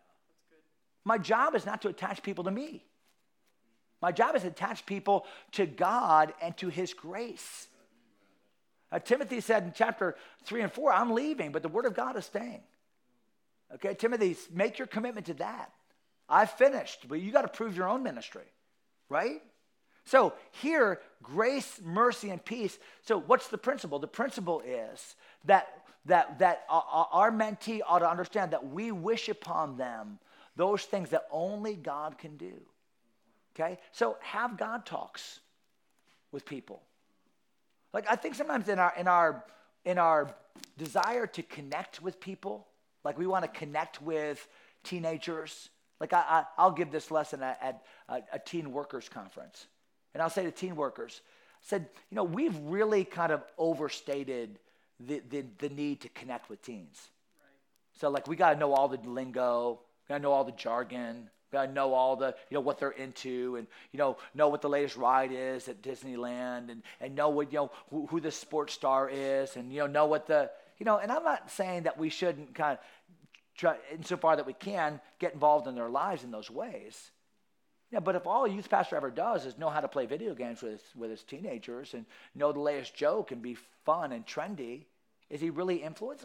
My job is not to attach people to me. My job is to attach people to God and to his grace. Uh, Timothy said in chapter three and four, I'm leaving, but the word of God is staying. Okay, Timothy, make your commitment to that. I've finished, but you got to prove your own ministry, right? So here, grace, mercy, and peace. So what's the principle? The principle is that That, that our mentee ought to understand that we wish upon them those things that only God can do. Okay? So have God talks. with people. Like I think sometimes in our in our in our desire to connect with people, like we want to connect with teenagers. Like I, I I'll give this lesson at, at a, a teen workers conference, and I'll say to teen workers, I said, you know, we've really kind of overstated the the, the need to connect with teens. Right. So like we got to know all the lingo, got to know all the jargon. Got to know all the, you know, what they're into, and, you know, know what the latest ride is at Disneyland, and, and know what, you know, who, who the sports star is, and, you know, know what the, you know, and I'm not saying that we shouldn't kind of try, insofar that we can, get involved in their lives in those ways. Yeah, but if all a youth pastor ever does is know how to play video games with, with his teenagers and know the latest joke and be fun and trendy, is he really influencing?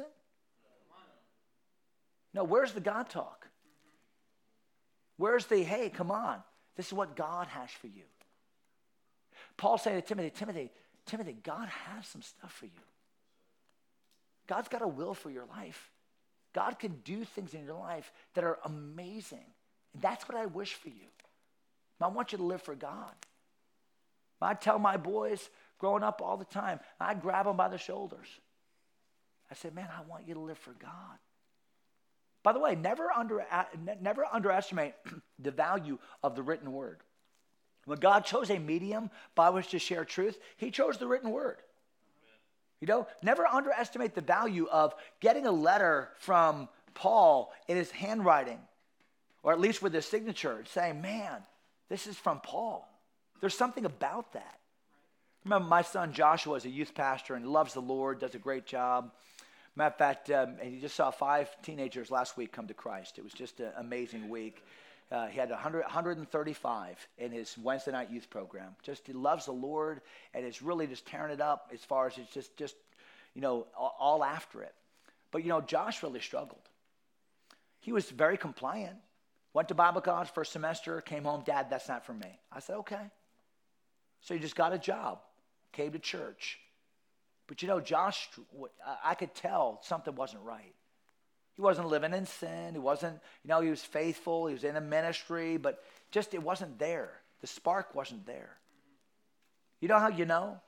No, where's the God talk? Where's the, hey, come on, this is what God has for you. Paul saying to Timothy, Timothy, Timothy, God has some stuff for you. God's got a will for your life. God can do things in your life that are amazing. And that's what I wish for you. I want you to live for God. I tell my boys growing up all the time, I grab them by the shoulders. I say, man, I want you to live for God. By the way, never, under, never underestimate the value of the written word. When God chose a medium by which to share truth, he chose the written word. You know, never underestimate the value of getting a letter from Paul in his handwriting, or at least with his signature, saying, man, this is from Paul. There's something about that. Remember, my son Joshua is a youth pastor and loves the Lord, does a great job. Matter of fact, um, and he just saw five teenagers last week come to Christ. It was just an amazing week. Uh, he had one hundred, one hundred thirty-five in his Wednesday night youth program. Just he loves the Lord and is really just tearing it up as far as it's just, just you know, all, all after it. But, you know, Josh really struggled. He was very compliant. Went to Bible college first semester, came home, Dad, that's not for me. I said, okay. So he just got a job, came to church. But you know, Josh, I could tell something wasn't right. He wasn't living in sin. He wasn't, you know, he was faithful. He was in a ministry, but just it wasn't there. The spark wasn't there. You know how you know?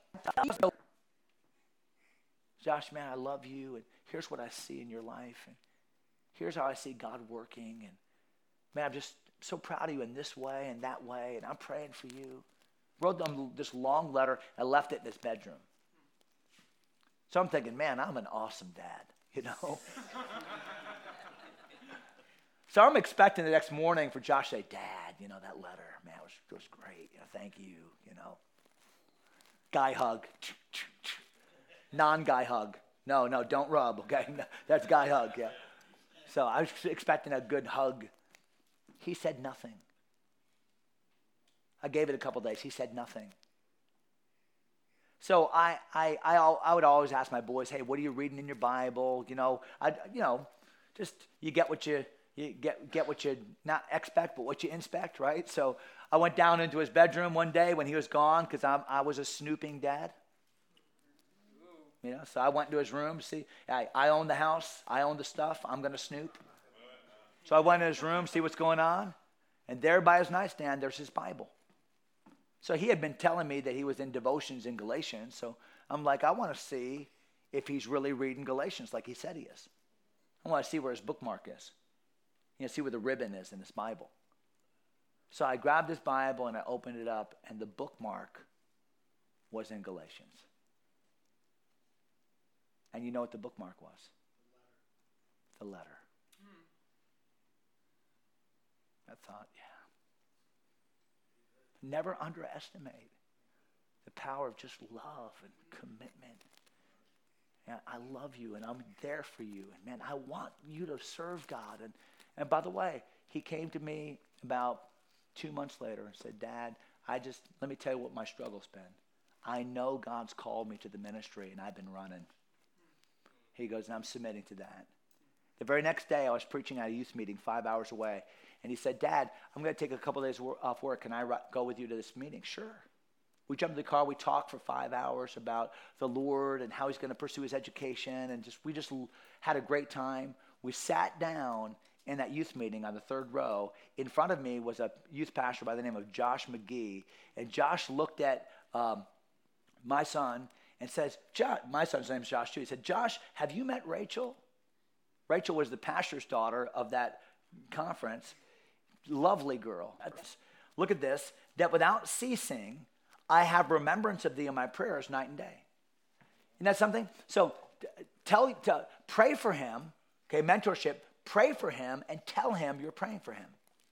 Josh, man, I love you, and here's what I see in your life, and here's how I see God working, and man, I'm just so proud of you in this way and that way, and I'm praying for you. Wrote them this long letter and left it in his bedroom. So I'm thinking, man, I'm an awesome dad, you know. So I'm expecting the next morning for Josh to say, Dad, you know, that letter, man, it was, it was great. You know, thank you, you know. Guy hug. Non-guy hug. No, no, don't rub, okay? No, that's guy hug, yeah. So I was expecting a good hug. He said nothing. I gave it a couple days. He said nothing. So I, I, I, I would always ask my boys, hey, what are you reading in your Bible? You know, I, you know, just you get what you, you get, get what you not expect, but what you inspect, right? So I went down into his bedroom one day when he was gone because I, I was a snooping dad. You know, so I went into his room. See, I, I own the house. I own the stuff. I'm going to snoop. So I went in his room, see what's going on, and there by his nightstand, there's his Bible. So he had been telling me that he was in devotions in Galatians. So I'm like, I want to see if he's really reading Galatians like he said he is. I want to see where his bookmark is. You know, see where the ribbon is in his Bible. So I grabbed his Bible and I opened it up, and the bookmark was in Galatians. And you know what the bookmark was? The letter. The letter. Hmm. I thought, yeah. Never underestimate the power of just love and commitment. And I love you, and I'm there for you. And man, I want you to serve God. And, and by the way, he came to me about two months later and said, Dad, I just, let me tell you what my struggle's been. I know God's called me to the ministry, and I've been running. He goes, and I'm submitting to that. The very next day, I was preaching at a youth meeting five hours away. And he said, Dad, I'm going to take a couple of days off work. Can I go with you to this meeting? Sure. We jumped in the car. We talked for five hours about the Lord and how he's going to pursue his education. And just we just had a great time. We sat down in that youth meeting on the third row. In front of me was a youth pastor by the name of Josh McGee. And Josh looked at um, my son and says, Josh, my son's name is Josh too. He said, Josh, have you met Rachel? Rachel was the pastor's daughter of that conference. Lovely girl. Look at this, that without ceasing, I have remembrance of thee in my prayers night and day. Isn't that something? So tell, to, pray for him, okay, mentorship, pray for him and tell him you're praying for him.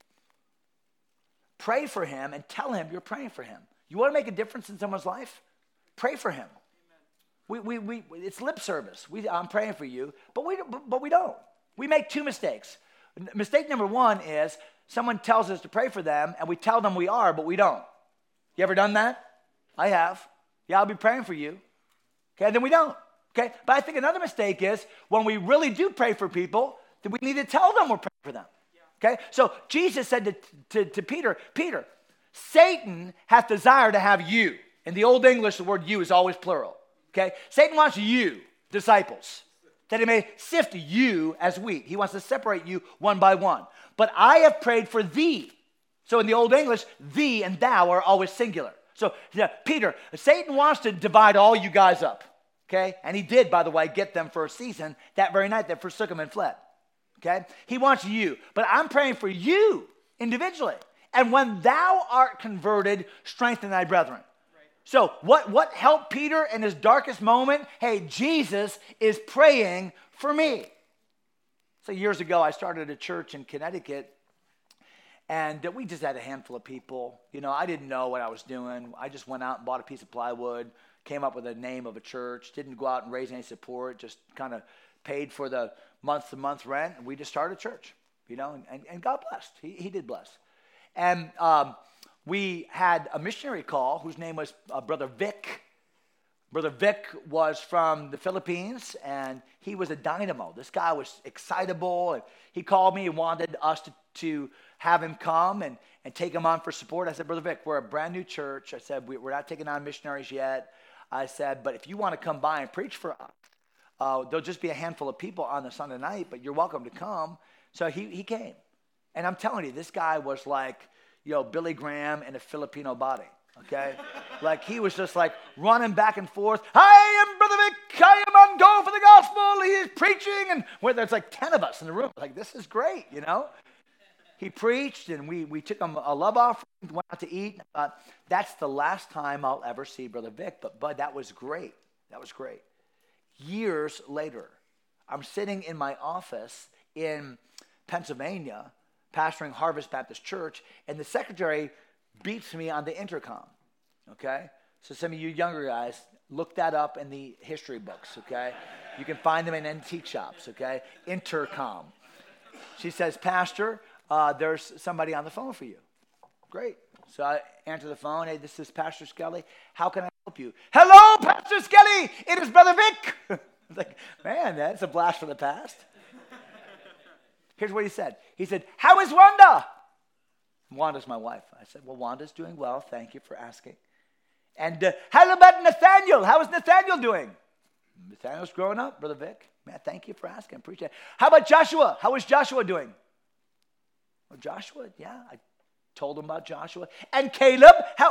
Pray for him and tell him you're praying for him. You want to make a difference in someone's life? Pray for him. We, we, we, it's lip service. We, I'm praying for you, but we, but we don't. We make two mistakes. Mistake number one is someone tells us to pray for them, and we tell them we are, but we don't. You ever done that? I have. Yeah, I'll be praying for you. Okay, then we don't. Okay, but I think another mistake is when we really do pray for people, then we need to tell them we're praying for them. Okay, so Jesus said to, to, to Peter, Peter, Satan hath desire to have you. In the Old English, the word you is always plural. Okay, Satan wants you, disciples, that he may sift you as wheat. He wants to separate you one by one. But I have prayed for thee. So in the Old English, thee and thou are always singular. So yeah, Peter, Satan wants to divide all you guys up. Okay, and he did, by the way, get them for a season that very night that forsook him and fled. Okay, he wants you, but I'm praying for you individually. And when thou art converted, strengthen thy brethren. So what, what helped Peter in his darkest moment? Hey, Jesus is praying for me. So years ago, I started a church in Connecticut, and we just had a handful of people. You know, I didn't know what I was doing. I just went out and bought a piece of plywood, came up with a name of a church, didn't go out and raise any support, just kind of paid for the month-to-month rent, and we just started a church, you know, and, and God blessed. He, he did bless. And um, we had a missionary call whose name was uh, Brother Vic. Brother Vic was from the Philippines, and he was a dynamo. This guy was excitable, and he called me and wanted us to, to have him come and, and take him on for support. I said, Brother Vic, we're a brand new church. I said, we, we're not taking on missionaries yet. I said, but if you want to come by and preach for us, uh, there'll just be a handful of people on the Sunday night, but you're welcome to come. So he, he came. And I'm telling you, this guy was like, you know, Billy Graham in a Filipino body, okay? Like he was just like running back and forth. I am Brother Vic. I am on go for the gospel. He is preaching. And where there's like ten of us in the room. Like, this is great, you know? He preached, and we, we took him a love offering, went out to eat. Uh, that's the last time I'll ever see Brother Vic. But, Bud, that was great. That was great. Years later, I'm sitting in my office in Pennsylvania, pastoring Harvest Baptist Church, and the secretary beeps me on the intercom, okay? So some of you younger guys, look that up in the history books, okay? You can find them in antique shops, okay? Intercom. She says, Pastor, uh, there's somebody on the phone for you. Great. So I answer the phone. Hey, this is Pastor Skelly. How can I help you? Hello, Pastor Skelly. It is Brother Vic. I was like, man, that's a blast from the past. Here's what he said. He said, how is Wanda? Wanda's my wife. I said, well, Wanda's doing well. Thank you for asking. And uh, how about Nathaniel? How is Nathaniel doing? Nathaniel's growing up, Brother Vic. Man, thank you for asking. Appreciate it. How about Joshua? How is Joshua doing? Well, Joshua, yeah, I told him about Joshua. And Caleb, how?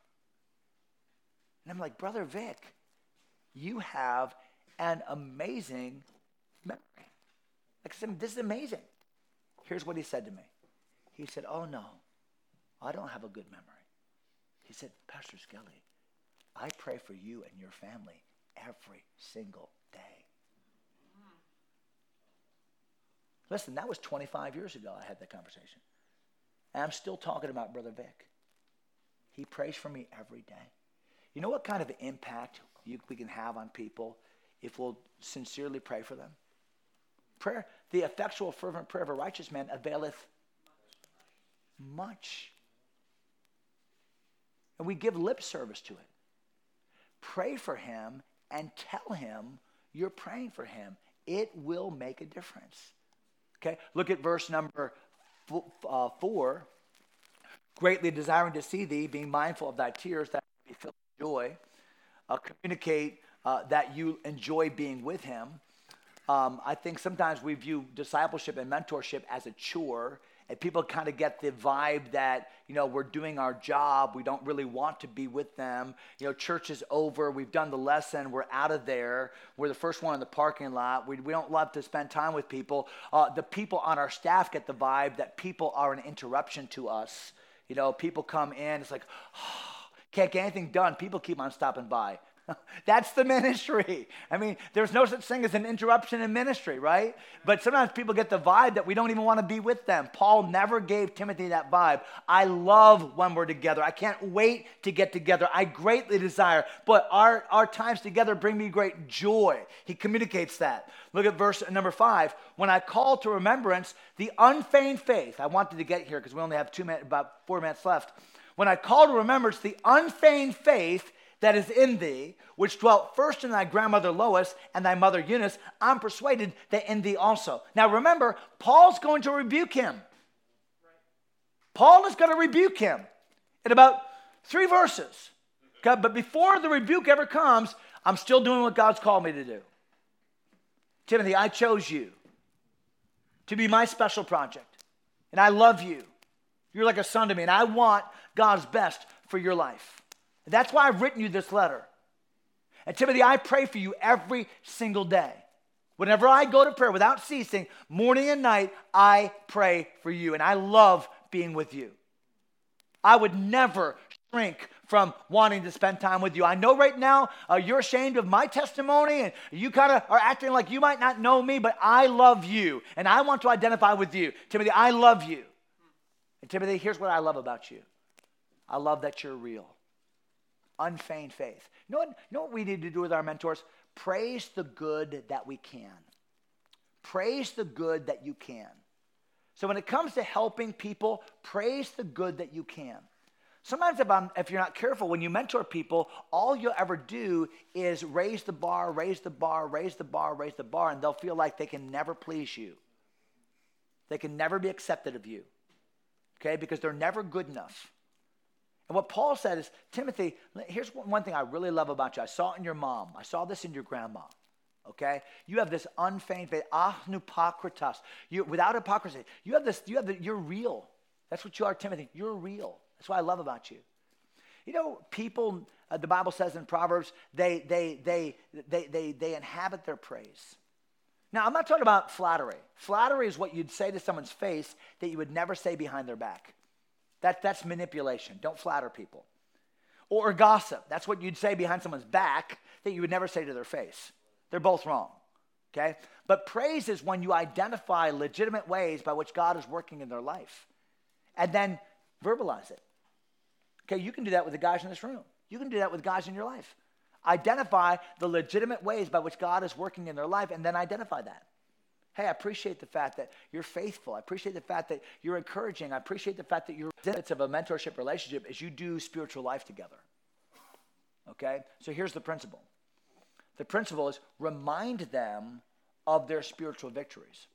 And I'm like, Brother Vic, you have an amazing memory. Like I said, this is amazing. Here's what he said to me. He said, oh, no, I don't have a good memory. He said, Pastor Skelly, I pray for you and your family every single day. Listen, that was twenty-five years ago I had that conversation. And I'm still talking about Brother Vic. He prays for me every day. You know what kind of impact you, we can have on people if we'll sincerely pray for them? Prayer, the effectual, fervent prayer of a righteous man availeth much. And we give lip service to it. Pray for him and tell him you're praying for him. It will make a difference. Okay, look at verse number uh, four. Greatly desiring to see thee, being mindful of thy tears, that be filled with joy. Uh, communicate uh, that you enjoy being with him. Um, I think sometimes we view discipleship and mentorship as a chore, And people kind of get the vibe that, you know, we're doing our job. We don't really want to be with them. You know, church is over. We've done the lesson. We're out of there. We're the first one in the parking lot. We, we don't love to spend time with people. Uh, the people on our staff get the vibe that people are an interruption to us. You know, people come in. It's like, oh, can't get anything done. People keep on stopping by. That's the ministry. I mean, there's no such thing as an interruption in ministry, right? But sometimes people get the vibe that we don't even want to be with them. Paul never gave Timothy that vibe. I love when we're together. I can't wait to get together. I greatly desire, but our, our times together bring me great joy. He communicates that. Look at verse number five. When I call to remembrance the unfeigned faith. I wanted to get here because we only have two minutes, about four minutes left. When I call to remembrance the unfeigned faith that is in thee, which dwelt first in thy grandmother Lois and thy mother Eunice, I'm persuaded that in thee also. Now remember, Paul's going to rebuke him. Paul is going to rebuke him in about three verses. Okay? But before the rebuke ever comes, I'm still doing what God's called me to do. Timothy, I chose you to be my special project. And I love you. You're like a son to me, and I want God's best for your life. That's why I've written you this letter. And Timothy, I pray for you every single day. Whenever I go to prayer without ceasing, morning and night, I pray for you. And I love being with you. I would never shrink from wanting to spend time with you. I know right now uh, you're ashamed of my testimony and you kind of are acting like you might not know me, but I love you. And I want to identify with you. Timothy, I love you. And Timothy, here's what I love about you. I love that you're real. Unfeigned faith. You know what, you know what we need to do with our mentors? Praise the good that we can. Praise the good that you can. So when it comes to helping people, praise the good that you can. Sometimes if, I'm, if you're not careful, when you mentor people, all you'll ever do is raise the bar, raise the bar, raise the bar, raise the bar, and they'll feel like they can never please you. They can never be accepted of you, okay, because they're never good enough. And what Paul said is, Timothy, here's one thing I really love about you. I saw it in your mom. I saw this in your grandma, okay? You have this unfeigned faith, ahnupakritas. You, without hypocrisy. You have this, you have the, you're real. That's what you are, Timothy. You're real. That's what I love about you. You know, people, uh, the Bible says in Proverbs, they, they, they, they, they, they inhabit their praise. Now, I'm not talking about flattery. Flattery is what you'd say to someone's face that you would never say behind their back. That, that's manipulation. Don't flatter people. Or gossip. That's what you'd say behind someone's back that you would never say to their face. They're both wrong. Okay? But praise is when you identify legitimate ways by which God is working in their life. And then verbalize it. Okay, you can do that with the guys in this room. You can do that with guys in your life. Identify the legitimate ways by which God is working in their life and then identify that. Hey, I appreciate the fact that you're faithful. I appreciate the fact that you're encouraging. I appreciate the fact that you're benefits of a mentorship relationship as you do spiritual life together. Okay? So here's the principle. The principle is remind them of their spiritual victories.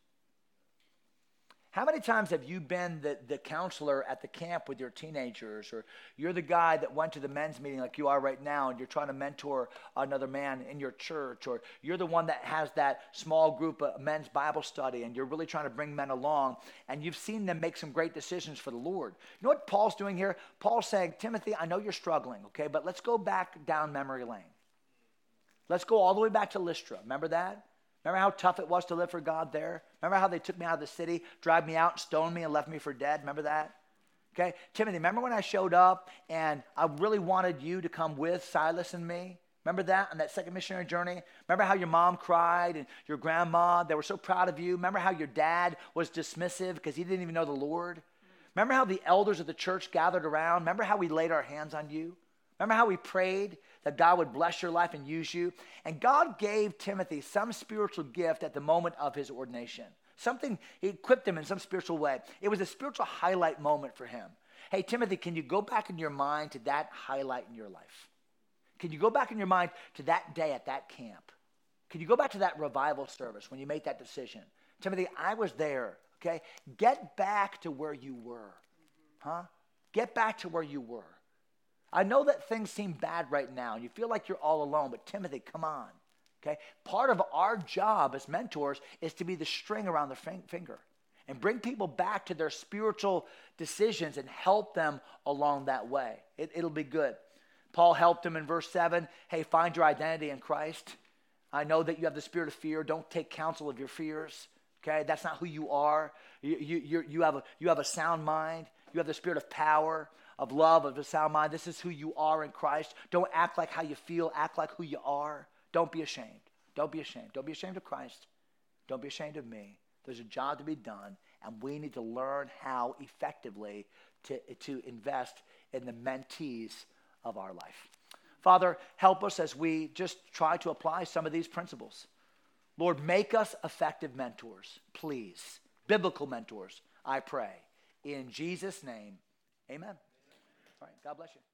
How many times have you been the, the counselor at the camp with your teenagers, or you're the guy that went to the men's meeting like you are right now and you're trying to mentor another man in your church, or you're the one that has that small group of men's Bible study and you're really trying to bring men along and you've seen them make some great decisions for the Lord. You know what Paul's doing here? Paul's saying, Timothy, I know you're struggling, okay, but let's go back down memory lane. Let's go all the way back to Lystra. Remember that? Remember how tough it was to live for God there? Remember how they took me out of the city, dragged me out, stoned me, and left me for dead? Remember that? Okay? Timothy, remember when I showed up and I really wanted you to come with Silas and me? Remember that on that second missionary journey? Remember how your mom cried and your grandma, they were so proud of you? Remember how your dad was dismissive because he didn't even know the Lord? Remember how the elders of the church gathered around? Remember how we laid our hands on you? Remember how we prayed that God would bless your life and use you? And God gave Timothy some spiritual gift at the moment of his ordination. Something, he equipped him in some spiritual way. It was a spiritual highlight moment for him. Hey, Timothy, can you go back in your mind to that highlight in your life? Can you go back in your mind to that day at that camp? Can you go back to that revival service when you made that decision? Timothy, I was there, okay? Get back to where you were, huh? Get back to where you were. I know that things seem bad right now and you feel like you're all alone, but Timothy, come on, okay? Part of our job as mentors is to be the string around the finger. and bring people back to their spiritual decisions and help them along that way. It, it'll be good. Paul helped him in verse seven. Hey, find your identity in Christ. I know that you have the spirit of fear. Don't take counsel of your fears. Okay, that's not who you are. You, you, you, you, have a, you have a sound mind. You have the spirit of power, of love, of a sound mind. This is who you are in Christ. Don't act like how you feel. Act like who you are. Don't be ashamed. Don't be ashamed. Don't be ashamed of Christ. Don't be ashamed of me. There's a job to be done, and we need to learn how effectively to, to invest in the mentees of our life. Father, help us as we just try to apply some of these principles. Lord, make us effective mentors, please. Biblical mentors, I pray. In Jesus' name, amen. All right, God bless you.